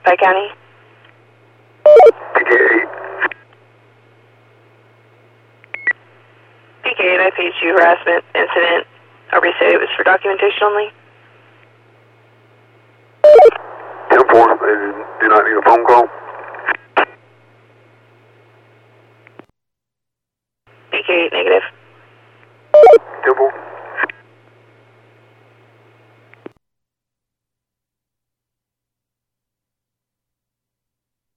Pike County. PK8. PK8, I paged you harassment incident. Aubrey said it was for documentation only. 10-4, they do not need a phone call. PK8, negative.